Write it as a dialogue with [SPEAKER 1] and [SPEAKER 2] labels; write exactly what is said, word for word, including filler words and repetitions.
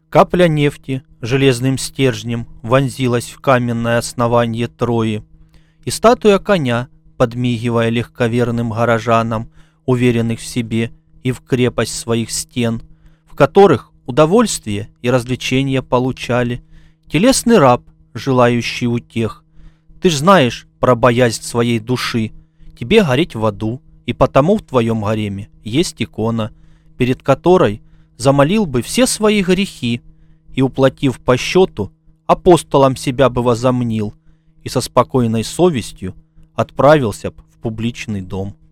[SPEAKER 1] Капля нефти железным стержнем вонзилась в каменное основание Трои, и статуя коня, подмигивая легковерным горожанам, уверенных в себе и в крепость своих стен, в которых удовольствие и развлечения получали, телесный раб, желающий утех. Ты ж знаешь про боязнь своей души, тебе гореть в аду, и потому в твоем гареме есть икона, перед которой замолил бы все свои грехи и, уплатив по счету, апостолом себя бы возомнил и со спокойной совестью отправился б в публичный дом.